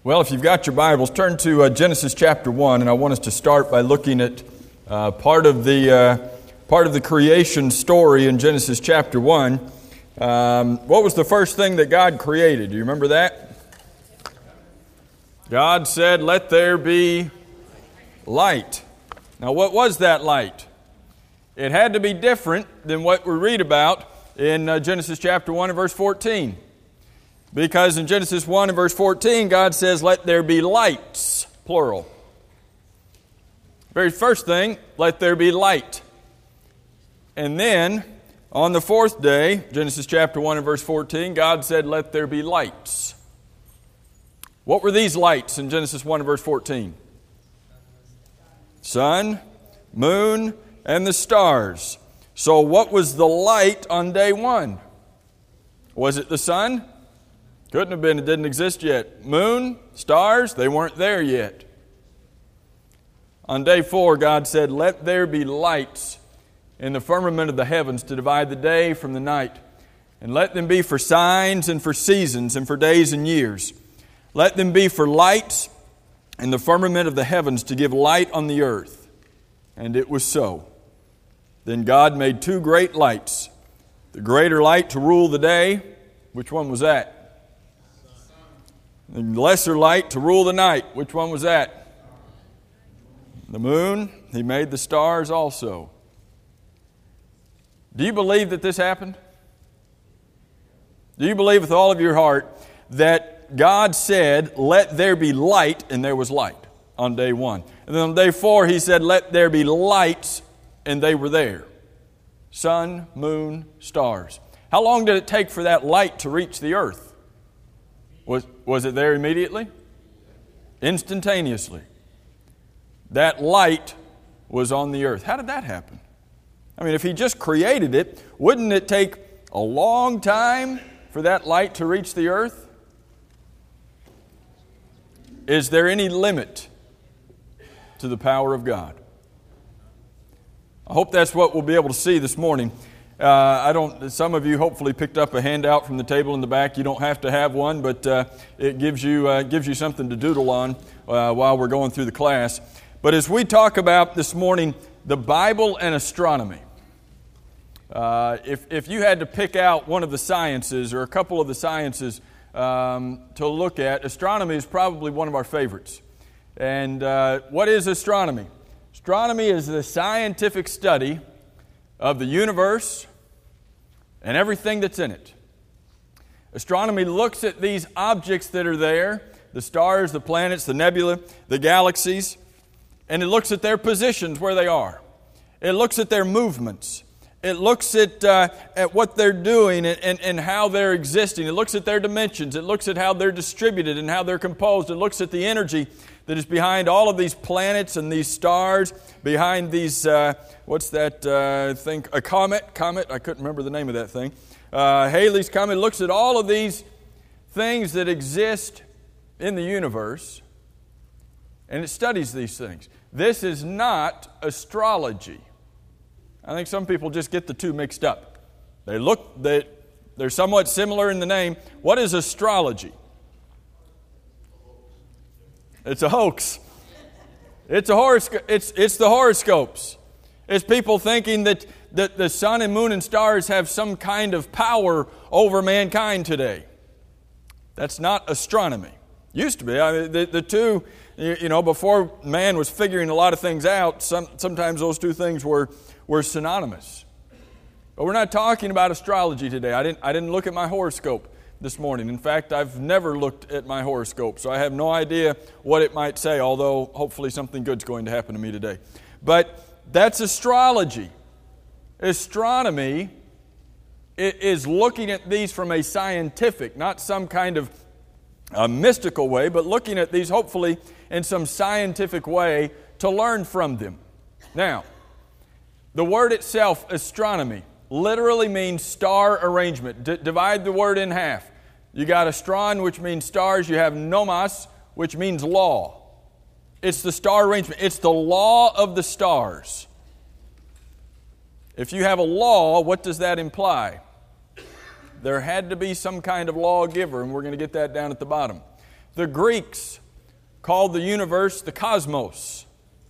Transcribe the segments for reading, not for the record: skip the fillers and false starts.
Well, if you've got your Bibles, turn to Genesis chapter 1, and I want us to start by looking at part of the creation story in Genesis chapter 1. What was the first thing that God created? Do you remember that? God said, "Let there be light." Now, what was that light? It had to be different than what we read about in Genesis chapter 1 and verse 14. Because in Genesis 1 and verse 14, God says, "Let there be lights," plural. Very first thing, let there be light. And then, on the fourth day, Genesis chapter 1 and verse 14, God said, "Let there be lights." What were these lights in Genesis 1 and verse 14? Sun, moon, and the stars. So what was the light on day 1? Was it the sun? Couldn't have been, it didn't exist yet. Moon, stars, they weren't there yet. On day 4, God said, "Let there be lights in the firmament of the heavens to divide the day from the night, and let them be for signs and for seasons and for days and years. Let them be for lights in the firmament of the heavens to give light on the earth." And it was so. Then God made 2 great lights, the greater light to rule the day. Which one was that? The lesser light to rule the night. Which one was that? The moon. He made the stars also. Do you believe that this happened? Do you believe with all of your heart that God said, "Let there be light," and there was light on day 1? And then on day 4, He said, "Let there be lights," and they were there. Sun, moon, stars. How long did it take for that light to reach the earth? Was it there immediately? Instantaneously. That light was on the earth. How did that happen? I mean, if He just created it, wouldn't it take a long time for that light to reach the earth? Is there any limit to the power of God? I hope that's what we'll be able to see this morning. Some of you hopefully picked up a handout from the table in the back. You don't have to have one, but it gives you something to doodle on while we're going through the class. But as we talk about this morning, the Bible and astronomy, if you had to pick out one of the sciences or a couple of the sciences to look at, astronomy is probably one of our favorites. And what is astronomy? Astronomy is the scientific study of the universe and everything that's in it. Astronomy looks at these objects that are there, the stars, the planets, the nebula, the galaxies, and it looks at their positions where they are. It looks at their movements. It looks at what they're doing and how they're existing. It looks at their dimensions. It looks at how they're distributed and how they're composed. It looks at the energy that is behind all of these planets and these stars, behind these, what's that thing? A comet, I couldn't remember the name of that thing. Halley's Comet. It looks at all of these things that exist in the universe, and it studies these things. This is not astrology. I think some people just get the two mixed up. They're somewhat similar in the name. What is astrology? It's a hoax. It's a horoscope. It's the horoscopes. It's people thinking that the sun and moon and stars have some kind of power over mankind today. That's not astronomy. Used to be. I mean, the two, before man was figuring a lot of things out, sometimes those two things were synonymous. But we're not talking about astrology today. I didn't look at my horoscope this morning. In fact, I've never looked at my horoscope, so I have no idea what it might say, although hopefully something good's going to happen to me today. But that's astrology. Astronomy is looking at these from a scientific, not some kind of a mystical way, but looking at these hopefully in some scientific way to learn from them. Now, the word itself, astronomy, literally means star arrangement. Divide the word in half. You got astron, which means stars. You have nomos, which means law. It's the star arrangement. It's the law of the stars. If you have a law, what does that imply? There had to be some kind of lawgiver, and we're going to get that down at the bottom. The Greeks called the universe the cosmos.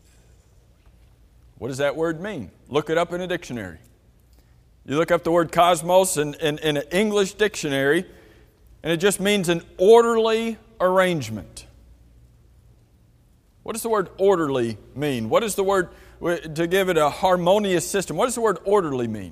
What does that word mean? Look it up in a dictionary. You look up the word cosmos in an English dictionary, and it just means an orderly arrangement. What does the word orderly mean? What does the word, to give it a harmonious system, what does the word orderly mean?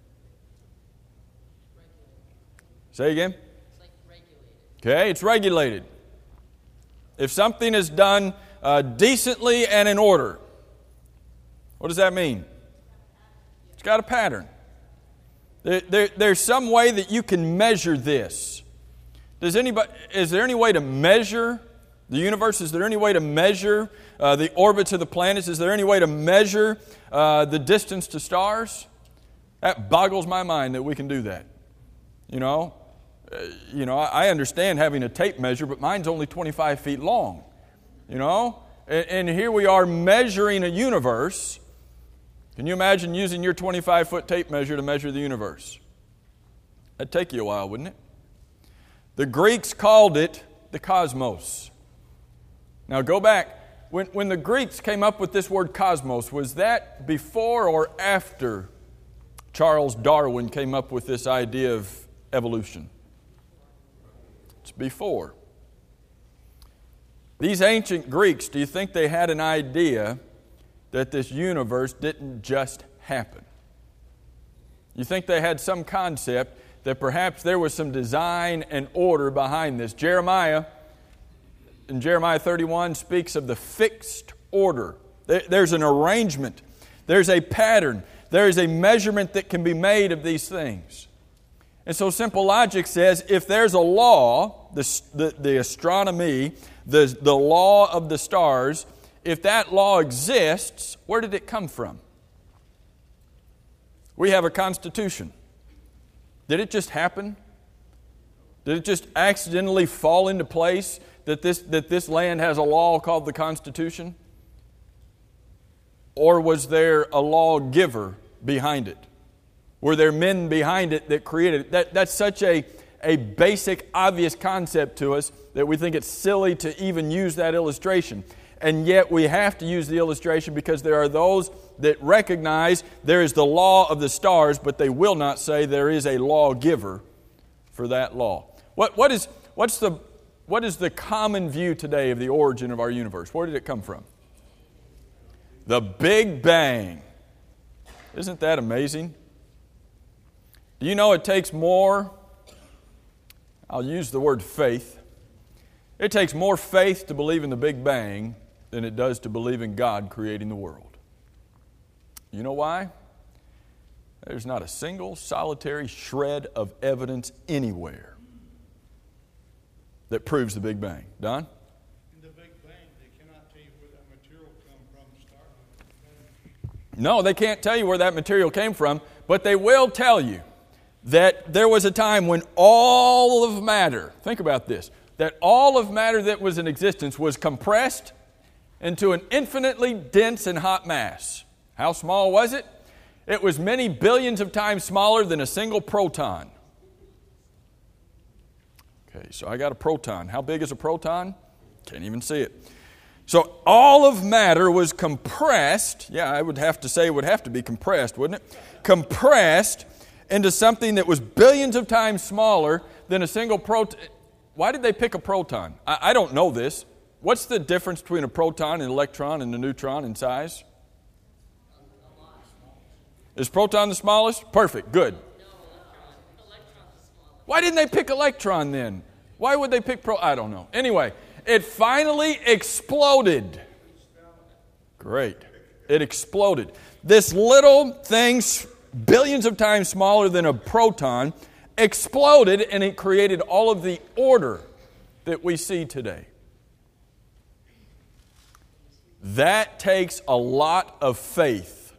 Say again? It's like regulated. Okay, it's regulated. If something is done decently and in order, what does that mean? It's got a pattern. There's some way that you can measure this. Is there any way to measure the universe? Is there any way to measure the orbits of the planets? Is there any way to measure the distance to stars? That boggles my mind that we can do that. I understand having a tape measure, but mine's only 25 feet long. And here we are measuring a universe. Can you imagine using your 25-foot tape measure to measure the universe? That'd take you a while, wouldn't it? The Greeks called it the cosmos. Now go back. When the Greeks came up with this word cosmos, was that before or after Charles Darwin came up with this idea of evolution? It's before. These ancient Greeks, do you think they had an idea that this universe didn't just happen? You think they had some concept that perhaps there was some design and order behind this? Jeremiah, in Jeremiah 31, speaks of the fixed order. There's an arrangement. There's a pattern. There is a measurement that can be made of these things. And so simple logic says if there's a law, the astronomy, the law of the stars, if that law exists, where did it come from? We have a constitution. Did it just happen? Did it just accidentally fall into place that this land has a law called the Constitution? Or was there a lawgiver behind it? Were there men behind it that created it? That's such a basic, obvious concept to us that we think it's silly to even use that illustration. And yet we have to use the illustration because there are those that recognize there is the law of the stars, but they will not say there is a lawgiver for that law. What is the common view today of the origin of our universe? Where did it come from? The Big Bang. Isn't that amazing? Do you know it takes more, I'll use the word faith. It takes more faith to believe in the Big Bang than it does to believe in God creating the world. You know why? There's not a single solitary shred of evidence anywhere that proves the Big Bang. Don? In the Big Bang, they cannot tell you where that material came from to start with. No, they can't tell you where that material came from, but they will tell you that there was a time when all of matter, think about this, that all of matter that was in existence was compressed into an infinitely dense and hot mass. How small was it? It was many billions of times smaller than a single proton. Okay, so I got a proton. How big is a proton? Can't even see it. So all of matter was compressed. Yeah, I would have to say it would have to be compressed, wouldn't it? Compressed into something that was billions of times smaller than a single proton. Why did they pick a proton? I don't know this. What's the difference between a proton, an electron, and a neutron in size? Is proton the smallest? Perfect, good. No, electron's the smallest. Why didn't they pick electron then? Why would they pick I don't know. Anyway, it finally exploded. Great. It exploded. This little thing, billions of times smaller than a proton, exploded, and it created all of the order that we see today. That takes a lot of faith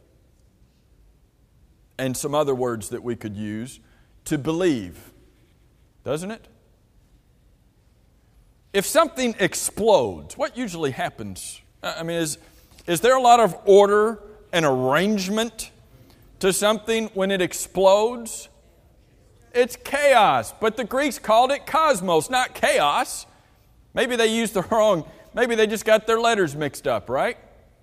and some other words that we could use to believe, doesn't it? If something explodes, what usually happens? I mean, is there a lot of order and arrangement to something when it explodes? It's chaos, but the Greeks called it cosmos, not chaos. Maybe they used the wrong, maybe they just got their letters mixed up, right?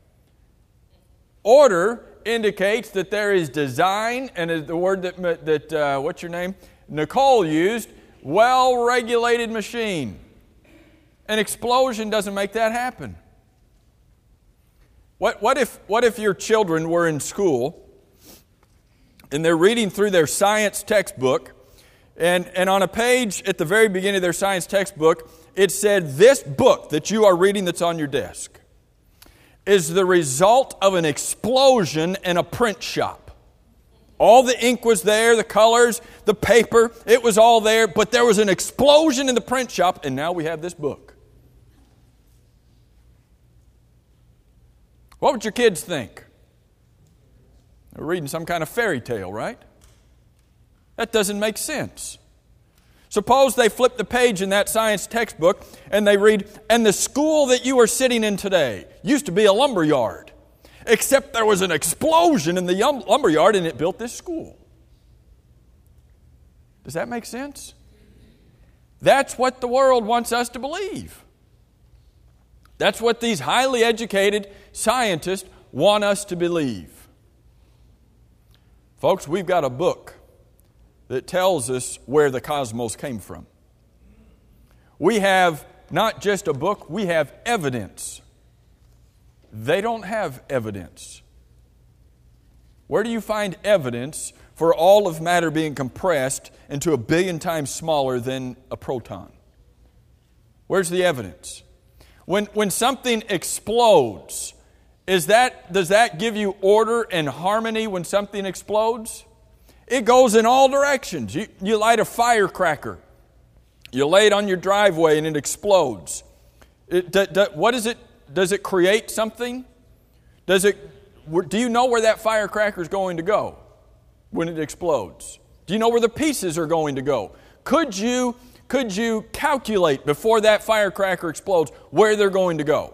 Order indicates that there is design, and is the word that what's your name? Nicole used, well-regulated machine. An explosion doesn't make that happen. What if your children were in school and they're reading through their science textbook, and on a page at the very beginning of their science textbook, it said, this book that you are reading that's on your desk is the result of an explosion in a print shop. All the ink was there, the colors, the paper, it was all there, but there was an explosion in the print shop, and now we have this book. What would your kids think? They're reading some kind of fairy tale, right? That doesn't make sense. Suppose they flip the page in that science textbook and they read, and the school that you are sitting in today used to be a lumber yard, except there was an explosion in the lumber yard and it built this school. Does that make sense? That's what the world wants us to believe. That's what these highly educated scientists want us to believe. Folks, we've got a book that tells us where the cosmos came from. We have not just a book, we have evidence. They don't have evidence. Where do you find evidence for all of matter being compressed into 1 billion times smaller than a proton? Where's the evidence? When something explodes, does that give you order and harmony when something explodes? It goes in all directions. You light a firecracker. You lay it on your driveway and it explodes. What is it? Does it create something? Do you know where that firecracker is going to go when it explodes? Do you know where the pieces are going to go? Could you calculate before that firecracker explodes where they're going to go?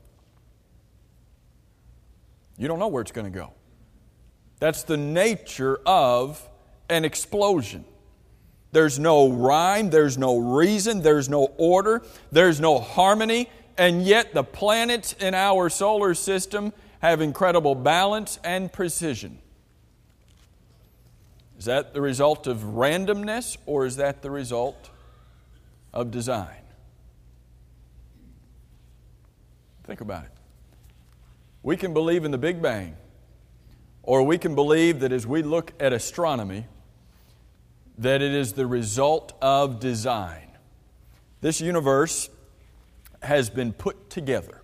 You don't know where it's going to go. That's the nature of an explosion. There's no rhyme, there's no reason, there's no order, there's no harmony, and yet the planets in our solar system have incredible balance and precision. Is that the result of randomness, or is that the result of design? Think about it. We can believe in the Big Bang, or we can believe that as we look at astronomy, that it is the result of design. This universe has been put together.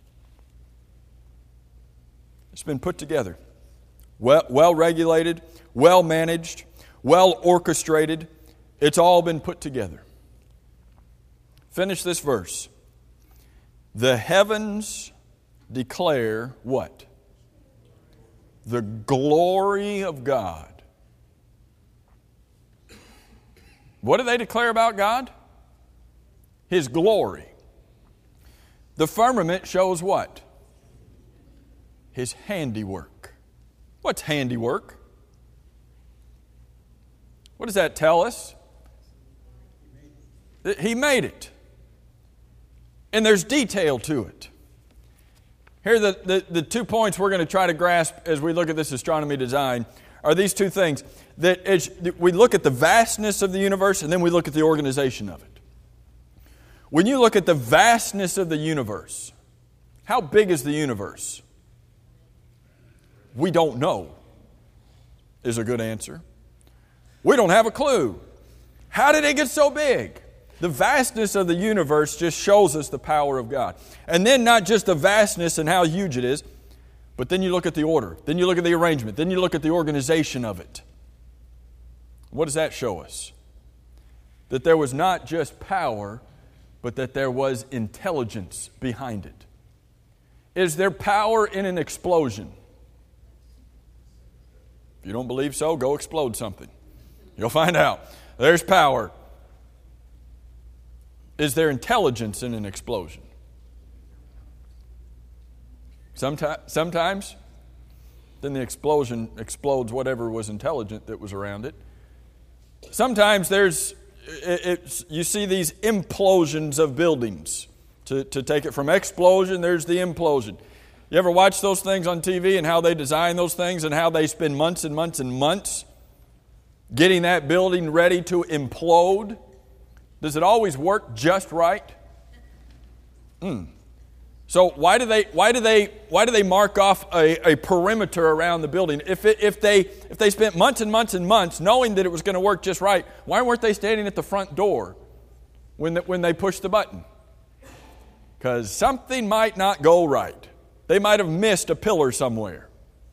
It's been put together. Well regulated, well managed, well orchestrated. It's all been put together. Finish this verse. The heavens declare what? The glory of God. What do they declare about God? His glory. The firmament shows what? His handiwork. What's handiwork? What does that tell us? He made it. And there's detail to it. Here are the 2 points we're going to try to grasp as we look at this astronomy design are these two things. That as we look at the vastness of the universe and then we look at the organization of it. When you look at the vastness of the universe, how big is the universe? We don't know, is a good answer. We don't have a clue. How did it get so big? The vastness of the universe just shows us the power of God. And then not just the vastness and how huge it is, but then you look at the order. Then you look at the arrangement. Then you look at the organization of it. What does that show us? That there was not just power, but that there was intelligence behind it. Is there power in an explosion? If you don't believe so, go explode something. You'll find out. There's power. Is there intelligence in an explosion? Sometimes, then the explosion explodes whatever was intelligent that was around it. Sometimes there's you see these implosions of buildings. To take it from explosion, there's the implosion. You ever watch those things on TV and how they design those things and how they spend months and months and months getting that building ready to implode? Does it always work just right? So why do they mark off a perimeter around the building? If they spent months and months and months knowing that it was going to work just right, why weren't they standing at the front door when they pushed the button? Because something might not go right. They might have missed a pillar somewhere.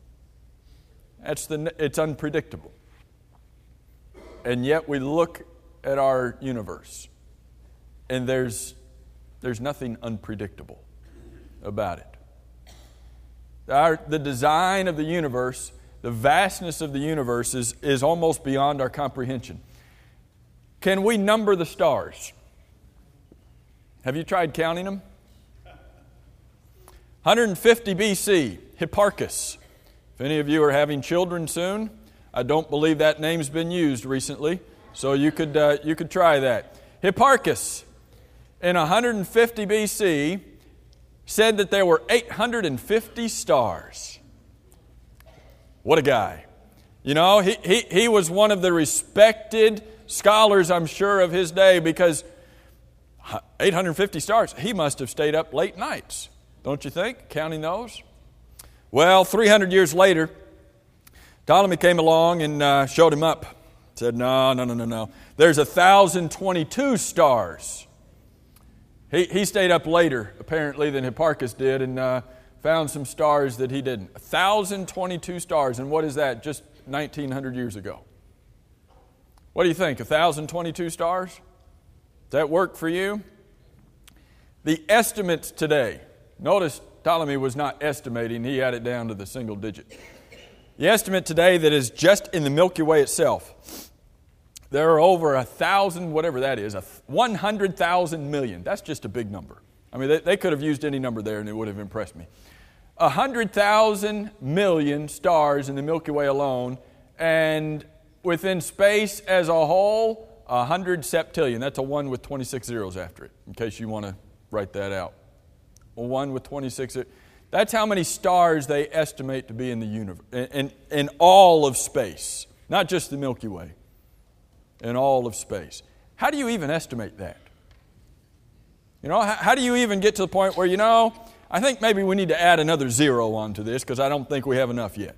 It's unpredictable. And yet we look at our universe, and there's nothing unpredictable about it. The design of the universe, the vastness of the universe is almost beyond our comprehension. Can we number the stars? Have you tried counting them? 150 BC, Hipparchus. If any of you are having children soon, I don't believe that name's been used recently, so you could try that. Hipparchus, in 150 BC, said that there were 850 stars. What a guy. You know, he was one of the respected scholars, I'm sure, of his day, because 850 stars, he must have stayed up late nights, don't you think, counting those? Well, 300 years later, Ptolemy came along and showed him up. Said, no. There's 1,022 stars. He stayed up later, apparently, than Hipparchus did, and found some stars that he didn't. 1,022 stars, and what is that? Just 1,900 years ago. What do you think, 1,022 stars? Does that work for you? The estimates today, notice Ptolemy was not estimating, he had it down to the single digit. The estimate today that is just in the Milky Way itself, there are over 1,000, whatever that is, 100,000 million. That's just a big number. I mean, they could have used any number there and it would have impressed me. 100,000 million stars in the Milky Way alone, and within space as a whole, 100 septillion. That's a 1 with 26 zeros after it, in case you want to write that out. A 1 with 26 zeros. That's how many stars they estimate to be in the universe, in all of space, not just the Milky Way, in all of space. How do you even estimate that? You know, how do you even get to the point where, I think maybe we need to add another zero onto this because I don't think we have enough yet.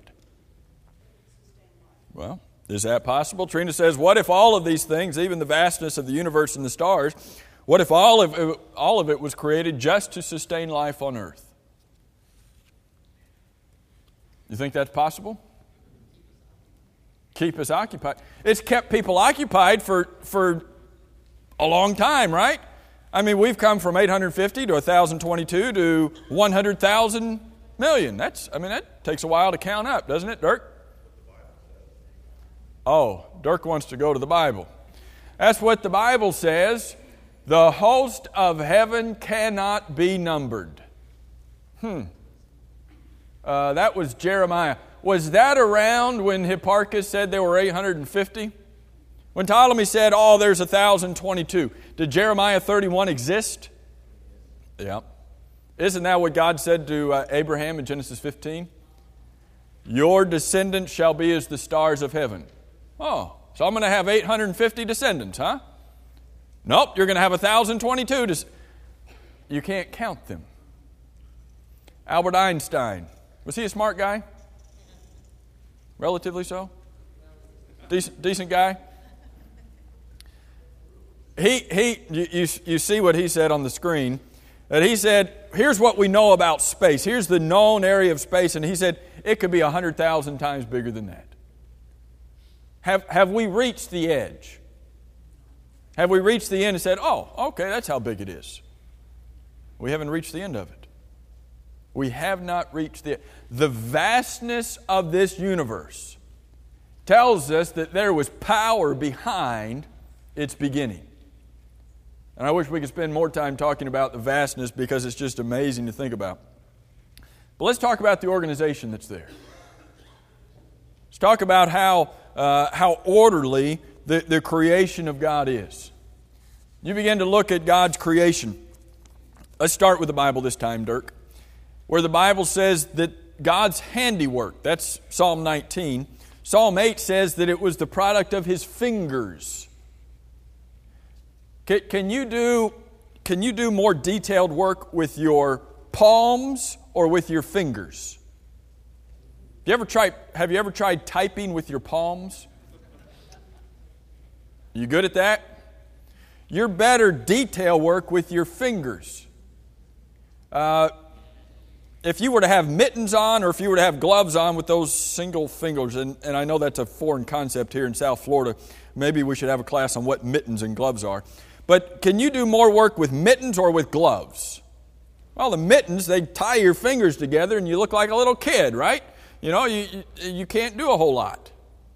Well, is that possible? Trina says, what if all of these things, even the vastness of the universe and the stars, what if all of it was created just to sustain life on earth? You think that's possible? Keep us occupied. It's kept people occupied for a long time, right? I mean, we've come from 850 to 1,022 to 100,000 million. That takes a while to count up, doesn't it, Dirk? Oh, Dirk wants to go to the Bible. That's what the Bible says. The host of heaven cannot be numbered. That was Jeremiah. Was that around when Hipparchus said there were 850? When Ptolemy said, there's 1,022. Did Jeremiah 31 exist? Yeah. Isn't that what God said to Abraham in Genesis 15? Your descendants shall be as the stars of heaven. Oh, so I'm going to have 850 descendants, huh? Nope, you're going to have 1,022. You can't count them. Albert Einstein. Was he a smart guy? Relatively so? Decent guy? You see what he said on the screen. That he said, here's what we know about space. Here's the known area of space. And he said, it could be 100,000 times bigger than that. Have we reached the edge? Have we reached the end and said, okay, that's how big it is? We haven't reached the end of it. We have not reached the vastness of this universe tells us that there was power behind its beginning. And I wish we could spend more time talking about the vastness because it's just amazing to think about. But let's talk about the organization that's there. Let's talk about how orderly the creation of God is. You begin to look at God's creation. Let's start with the Bible this time, Dirk, where the Bible says that God's handiwork, that's Psalm 19. Psalm 8 says that it was the product of His fingers. Can you do more detailed work with your palms or with your fingers? Have you ever tried typing with your palms? You good at that? You're better detail work with your fingers. If you were to have mittens on or if you were to have gloves on with those single fingers, and I know that's a foreign concept here in South Florida, maybe we should have a class on what mittens and gloves are. But can you do more work with mittens or with gloves? Well, the mittens, they tie your fingers together and you look like a little kid, right? You know, you can't do a whole lot.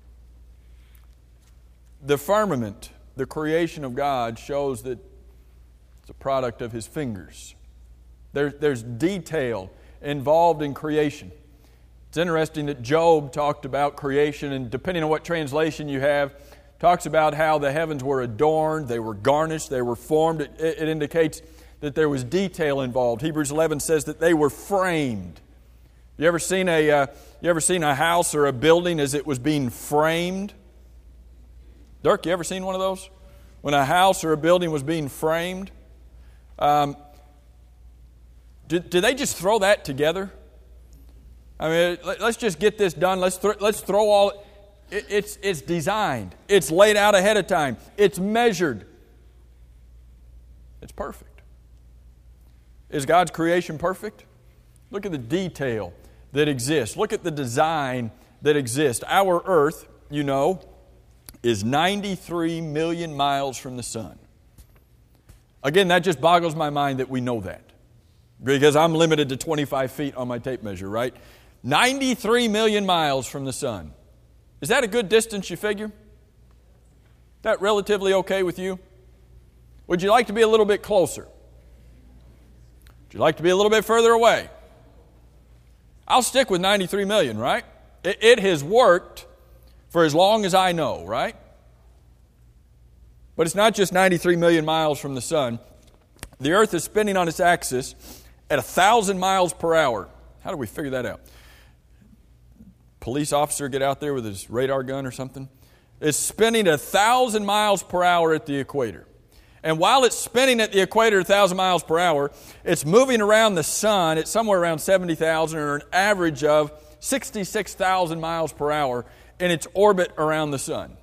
The firmament, the creation of God, shows that it's a product of His fingers. There's detail involved in creation. It's interesting that Job talked about creation, and depending on what translation you have, talks about how the heavens were adorned, they were garnished, they were formed. It indicates that there was detail involved. Hebrews 11 says that they were framed. You ever seen a house or a building as it was being framed? Dirk, you ever seen one of those? When a house or a building was being framed? Do they just throw that together? I mean, let's just get this done. Let's throw all. It's designed. It's laid out ahead of time. It's measured. It's perfect. Is God's creation perfect? Look at the detail that exists. Look at the design that exists. Our earth, you know, is 93 million miles from the sun. Again, that just boggles my mind that we know that. Because I'm limited to 25 feet on my tape measure, right? 93 million miles from the sun. Is that a good distance, you figure? Is that relatively okay with you? Would you like to be a little bit closer? Would you like to be a little bit further away? I'll stick with 93 million, right? It has worked for as long as I know, right? But it's not just 93 million miles from the sun. The earth is spinning on its axis at 1,000 miles per hour. How do we figure that out? Police officer get out there with his radar gun or something? It's spinning at 1,000 miles per hour at the equator. And while it's spinning at the equator at 1,000 miles per hour, it's moving around the sun at somewhere around 70,000 or an average of 66,000 miles per hour in its orbit around the sun.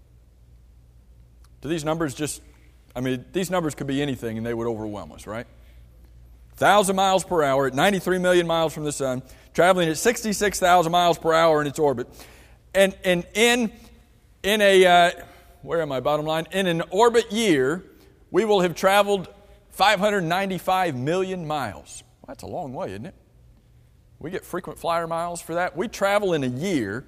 Do these numbers these numbers could be anything and they would overwhelm us, right? 1,000 miles per hour at 93 million miles from the sun, traveling at 66,000 miles per hour in its orbit. And in a, where am I, bottom line? In an orbit year, we will have traveled 595 million miles. Well, that's a long way, isn't it? We get frequent flyer miles for that. We travel in a year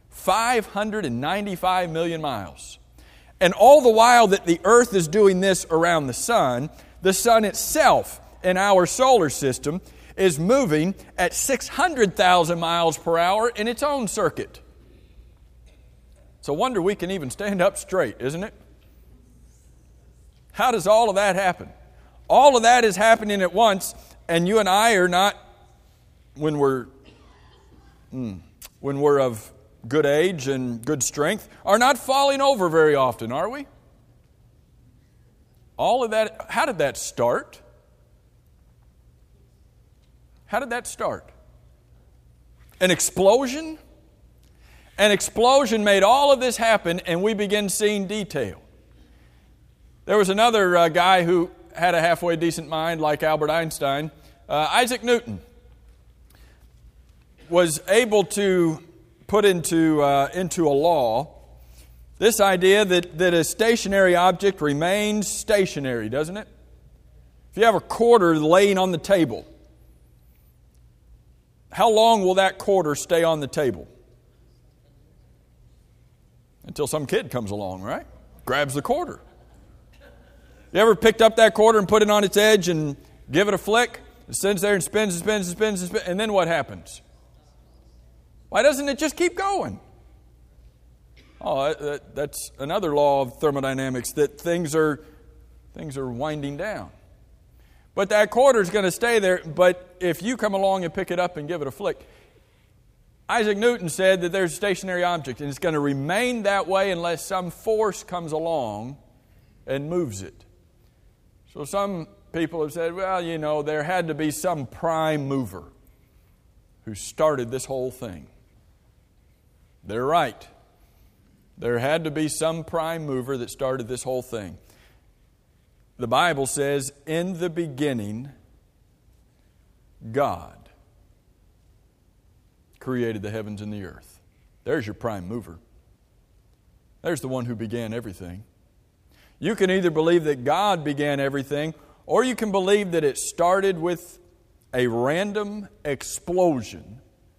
595 million miles. And all the while that the earth is doing this around the sun itself in our solar system is moving at 600,000 miles per hour in its own circuit. It's a wonder we can even stand up straight, isn't it? How does all of that happen? All of that is happening at once, and you and I are not, when we're of good age and good strength, are not falling over very often, are we? All of that, how did that start? How did that start? An explosion? An explosion made all of this happen, and we begin seeing detail. There was another guy who had a halfway decent mind like Albert Einstein. Isaac Newton was able to put into a law this idea that a stationary object remains stationary, doesn't it? If you have a quarter laying on the table, how long will that quarter stay on the table? Until some kid comes along, right? Grabs the quarter. You ever picked up that quarter and put it on its edge and give it a flick? It sits there and spins and spins and spins and spins. And then what happens? Why doesn't it just keep going? Oh, that's another law of thermodynamics, that things are winding down. But that quarter is going to stay there, but if you come along and pick it up and give it a flick, Isaac Newton said that there's a stationary object, and it's going to remain that way unless some force comes along and moves it. So some people have said, well, there had to be some prime mover who started this whole thing. They're right. There had to be some prime mover that started this whole thing. The Bible says, in the beginning, God created the heavens and the earth. There's your prime mover. There's the one who began everything. You can either believe that God began everything, or you can believe that it started with a random explosion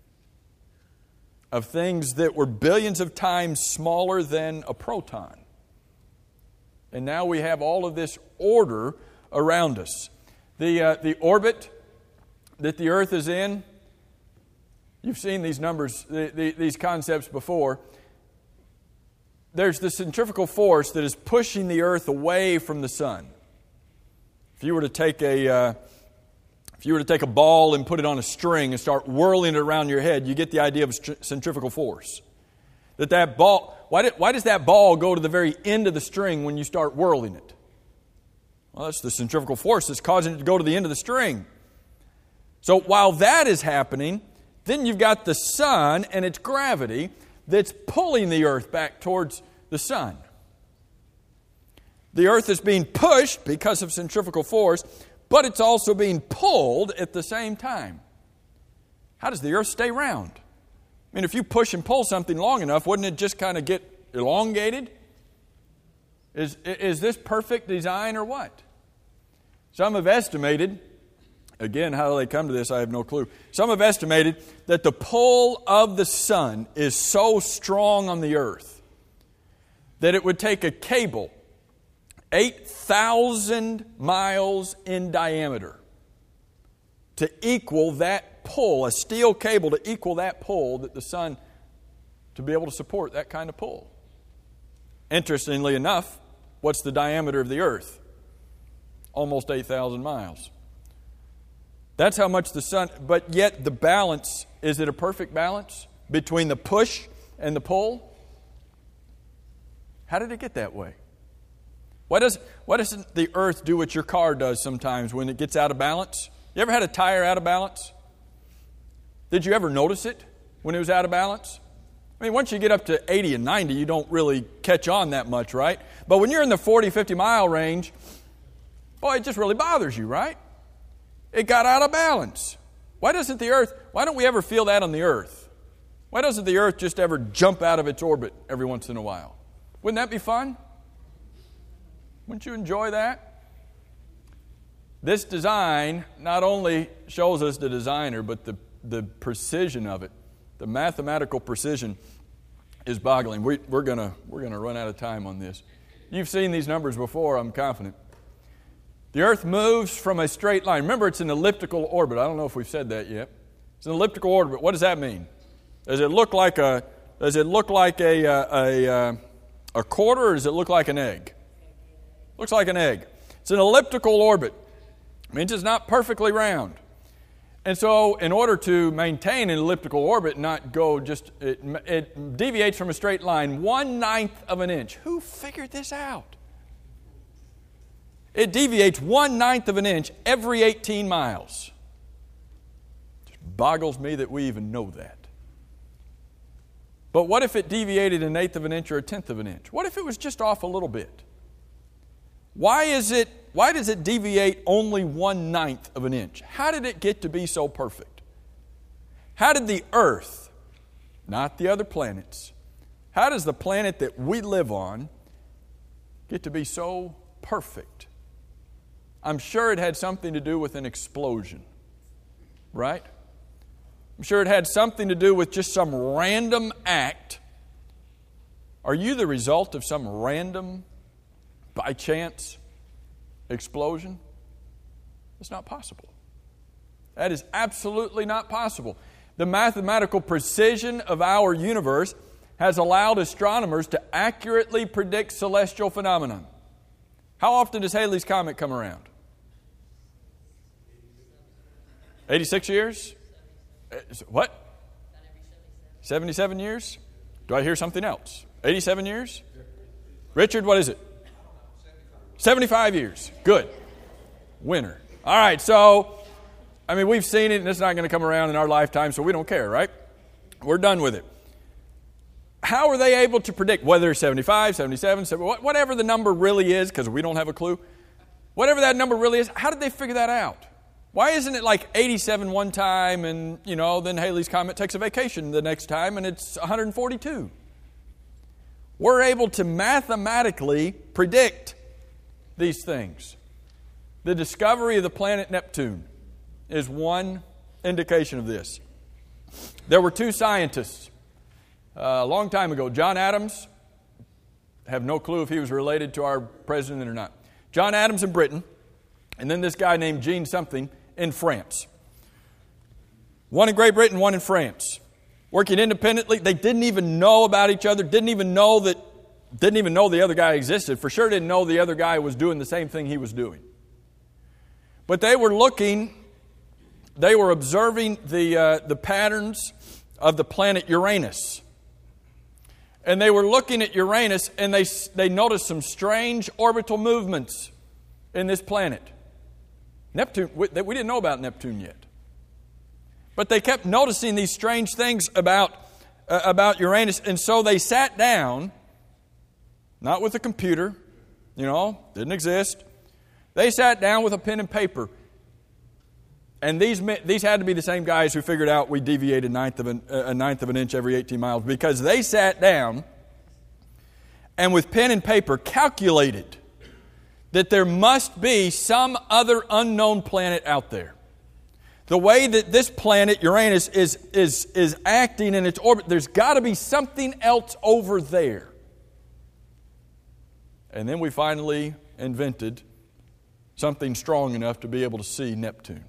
of things that were billions of times smaller than a proton. And now we have all of this order around us. The orbit that the earth is in, you've seen these numbers, these concepts before. There's the centrifugal force that is pushing the earth away from the sun. If you were to take a ball and put it on a string and start whirling it around your head, you get the idea of centrifugal force. That ball, why does that ball go to the very end of the string when you start whirling it? Well, that's the centrifugal force that's causing it to go to the end of the string. So while that is happening, then you've got the sun and its gravity that's pulling the earth back towards the sun. The earth is being pushed because of centrifugal force, but it's also being pulled at the same time. How does the earth stay round? I mean, if you push and pull something long enough, wouldn't it just kind of get elongated? Is this perfect design or what? Some have estimated, again, how do they come to this? I have no clue. Some have estimated that the pull of the sun is so strong on the earth that it would take a cable 8,000 miles in diameter to equal that pull, a steel cable to equal that pull that the sun, to be able to support that kind of pull. Interestingly enough, what's the diameter of the earth? Almost 8,000 miles. That's how much the sun, but yet the balance, is it a perfect balance between the push and the pull? How did it get that way? Why doesn't the earth do what your car does sometimes when it gets out of balance? You ever had a tire out of balance? Did you ever notice it when it was out of balance? I mean, once you get up to 80 and 90, you don't really catch on that much, right? But when you're in the 40, 50 mile range, boy, it just really bothers you, right? It got out of balance. Why don't we ever feel that on the earth? Why doesn't the earth just ever jump out of its orbit every once in a while? Wouldn't that be fun? Wouldn't you enjoy that? This design not only shows us the designer, but the precision of it, the mathematical precision is boggling. We're gonna run out of time on this. You've seen these numbers before, I'm confident. The earth moves from a straight line. Remember, it's an elliptical orbit. I don't know if we've said that yet. It's an elliptical orbit. What does that mean? Does it look like a quarter, or does it look like an egg? Looks like an egg. It's an elliptical orbit. It means it's not perfectly round. And so in order to maintain an elliptical orbit, not go just, it deviates from a straight line 1/9 of an inch. Who figured this out? It deviates 1/9 of an inch every 18 miles. It just boggles me that we even know that. But what if it deviated 1/8 of an inch or 1/10 of an inch? What if it was just off a little bit? Why does it deviate only 1/9 of an inch? How did it get to be so perfect? How did the earth, not the other planets, how does the planet that we live on get to be so perfect? I'm sure it had something to do with an explosion, right? I'm sure it had something to do with just some random act. Are you the result of some random, by chance, explosion? It's not possible. That is absolutely not possible. The mathematical precision of our universe has allowed astronomers to accurately predict celestial phenomenon. How often does Halley's Comet come around? 86 years? What? 77 years? Do I hear something else? 87 years? Richard, what is it? 75 years. Good. Winner. All right, so, we've seen it, and it's not going to come around in our lifetime, so we don't care, right? We're done with it. How are they able to predict whether it's 75, 77, whatever the number really is, because we don't have a clue, whatever that number really is, how did they figure that out? Why isn't it like 87 one time and, then Halley's Comet takes a vacation the next time and it's 142? We're able to mathematically predict these things. The discovery of the planet Neptune is one indication of this. There were two scientists a long time ago. John Adams, have no clue if he was related to our president or not. John Adams in Britain, and then this guy named Jean something in France. One in Great Britain, one in France. Working independently. They didn't even know about each other, didn't even know the other guy existed. For sure didn't know the other guy was doing the same thing he was doing. But they were observing the patterns of the planet Uranus. And they were looking at Uranus, and they noticed some strange orbital movements in this planet. Neptune, we didn't know about Neptune yet. But they kept noticing these strange things about Uranus, and so they sat down, not with a computer, didn't exist. They sat down with a pen and paper. And these had to be the same guys who figured out we deviated a ninth of an inch every 18 miles, because they sat down and with pen and paper calculated that there must be some other unknown planet out there. The way that this planet, Uranus, is acting in its orbit, there's got to be something else over there. And then we finally invented something strong enough to be able to see Neptune.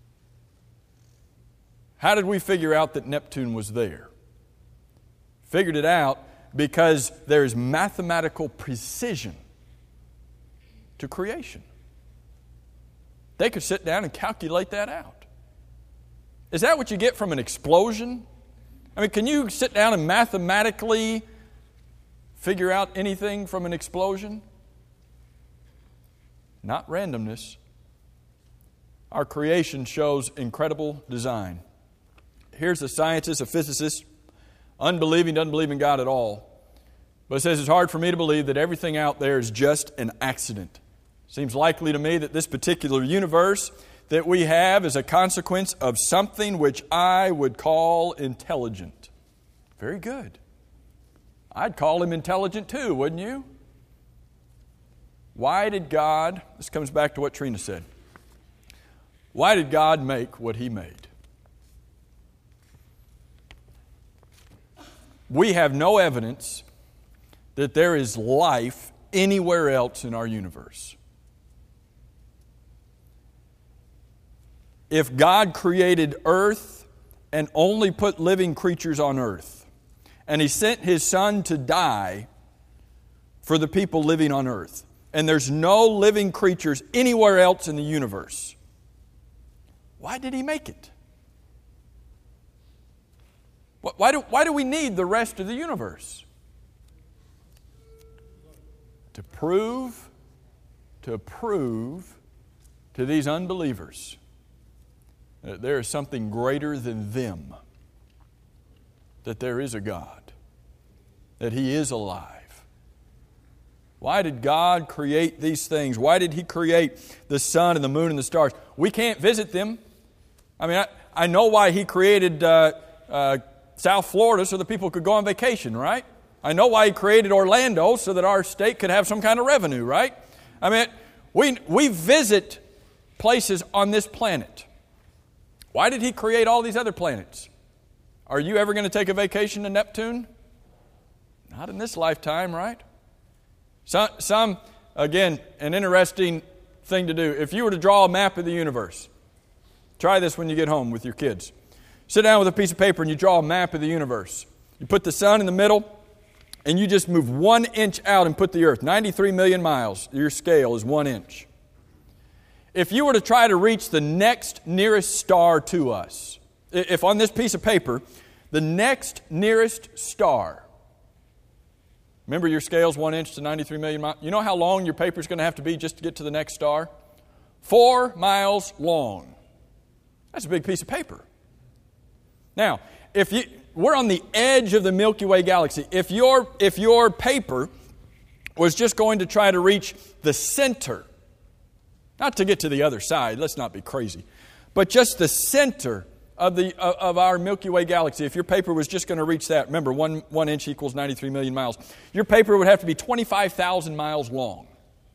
How did we figure out that Neptune was there? Figured it out because there's mathematical precision to creation. They could sit down and calculate that out. Is that what you get from an explosion? Can you sit down and mathematically figure out anything from an explosion? Not randomness. Our creation shows incredible design. Here's a scientist, a physicist, doesn't believe in God at all. But it says it's hard for me to believe that everything out there is just an accident. Seems likely to me that this particular universe that we have is a consequence of something which I would call intelligent. Very good. I'd call him intelligent too, wouldn't you? Why did God, this comes back to what Trina said, why did God make what He made? We have no evidence that there is life anywhere else in our universe. If God created earth and only put living creatures on earth, and He sent His Son to die for the people living on earth, and there's no living creatures anywhere else in the universe, why did He make it? Why do we need the rest of the universe? To prove to these unbelievers that there is something greater than them, that there is a God, that He is alive. Why did God create these things? Why did He create the sun and the moon and the stars? We can't visit them. I know why He created South Florida so that people could go on vacation, right? I know why He created Orlando so that our state could have some kind of revenue, right? We visit places on this planet. Why did He create all these other planets? Are you ever going to take a vacation to Neptune? Not in this lifetime, right? Some, again, an interesting thing to do. If you were to draw a map of the universe, try this when you get home with your kids. Sit down with a piece of paper and you draw a map of the universe. You put the sun in the middle, and you just move 1 inch out and put the earth, 93 million miles, your scale is 1 inch. If you were to try to reach the next nearest star to us, if on this piece of paper, the next nearest star, remember your scale's 1 inch to 93 million miles, you know how long your paper's going to have to be just to get to the next star? 4 miles long. That's a big piece of paper. Now, we're on the edge of the Milky Way galaxy. If your paper was just going to try to reach the center, not to get to the other side, let's not be crazy, but just the center of our Milky Way galaxy, if your paper was just going to reach that, remember 1 inch equals 93 million miles, your paper would have to be 25,000 miles long.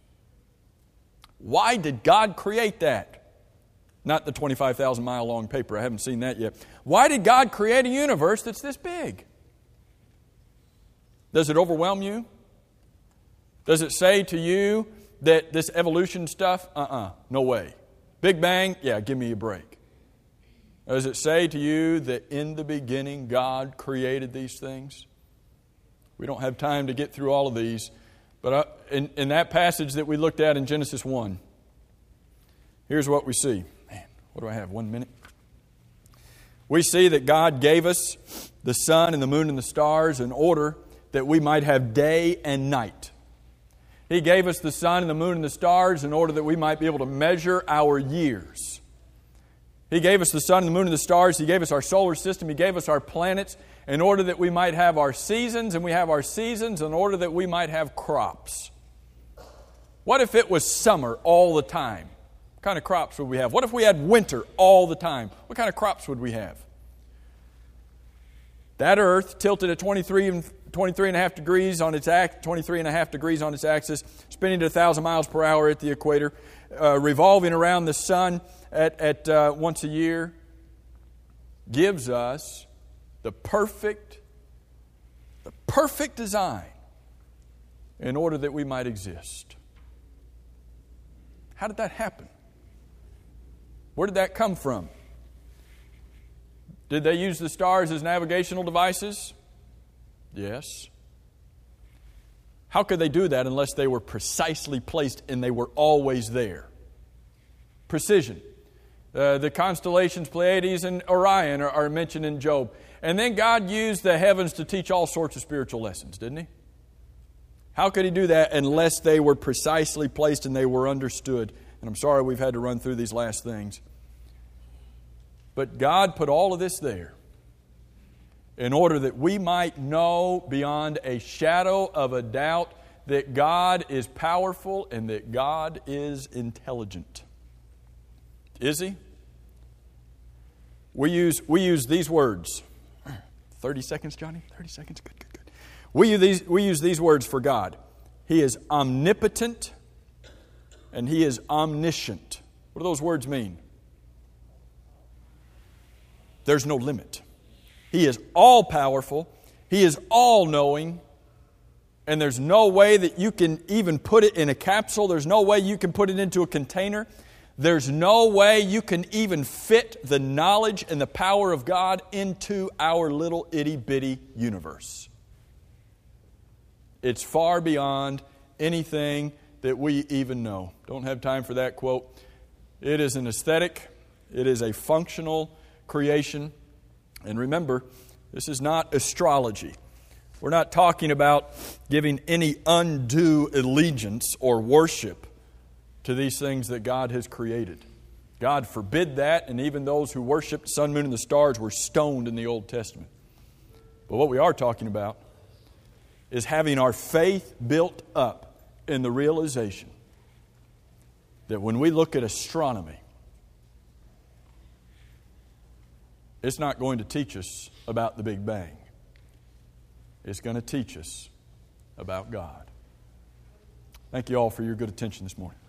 Why did God create that? Not the 25,000 mile long paper, I haven't seen that yet. Why did God create a universe that's this big? Does it overwhelm you? Does it say to you that this evolution stuff, no way. Big Bang, yeah, give me a break. Does it say to you that in the beginning God created these things? We don't have time to get through all of these, but in that passage that we looked at in Genesis 1, here's what we see. Man, what do I have, 1 minute? We see that God gave us the sun and the moon and the stars in order that we might have day and night. He gave us the sun and the moon and the stars in order that we might be able to measure our years. He gave us the sun and the moon and the stars. He gave us our solar system. He gave us our planets in order that we might have our seasons, and we have our seasons in order that we might have crops. What if it was summer all the time? What kind of crops would we have? What if we had winter all the time? What kind of crops would we have? That earth tilted at 23.5 degrees on its axis, 23.5 degrees on its axis, spinning at 1,000 miles per hour at the equator, revolving around the sun at once a year, gives us the perfect design in order that we might exist. How did that happen? Where did that come from? Did they use the stars as navigational devices? Yes. How could they do that unless they were precisely placed and they were always there? Precision. The constellations Pleiades and Orion are mentioned in Job. And then God used the heavens to teach all sorts of spiritual lessons, didn't He? How could He do that unless they were precisely placed and they were understood? And I'm sorry we've had to run through these last things. But God put all of this there in order that we might know beyond a shadow of a doubt that God is powerful and that God is intelligent. Is He? We use these words. 30 seconds, Johnny? 30 seconds? Good. We use these words for God. He is omnipotent and He is omniscient. What do those words mean? There's no limit. He is all-powerful. He is all-knowing. And there's no way that you can even put it in a capsule. There's no way you can put it into a container. There's no way you can even fit the knowledge and the power of God into our little itty-bitty universe. It's far beyond anything that we even know. Don't have time for that quote. It is an aesthetic. It is a functional creation. And remember, this is not astrology. We're not talking about giving any undue allegiance or worship to these things that God has created. God forbid that, and even those who worshiped the sun, moon, and the stars were stoned in the Old Testament. But what we are talking about is having our faith built up in the realization that when we look at astronomy, it's not going to teach us about the Big Bang. It's going to teach us about God. Thank you all for your good attention this morning.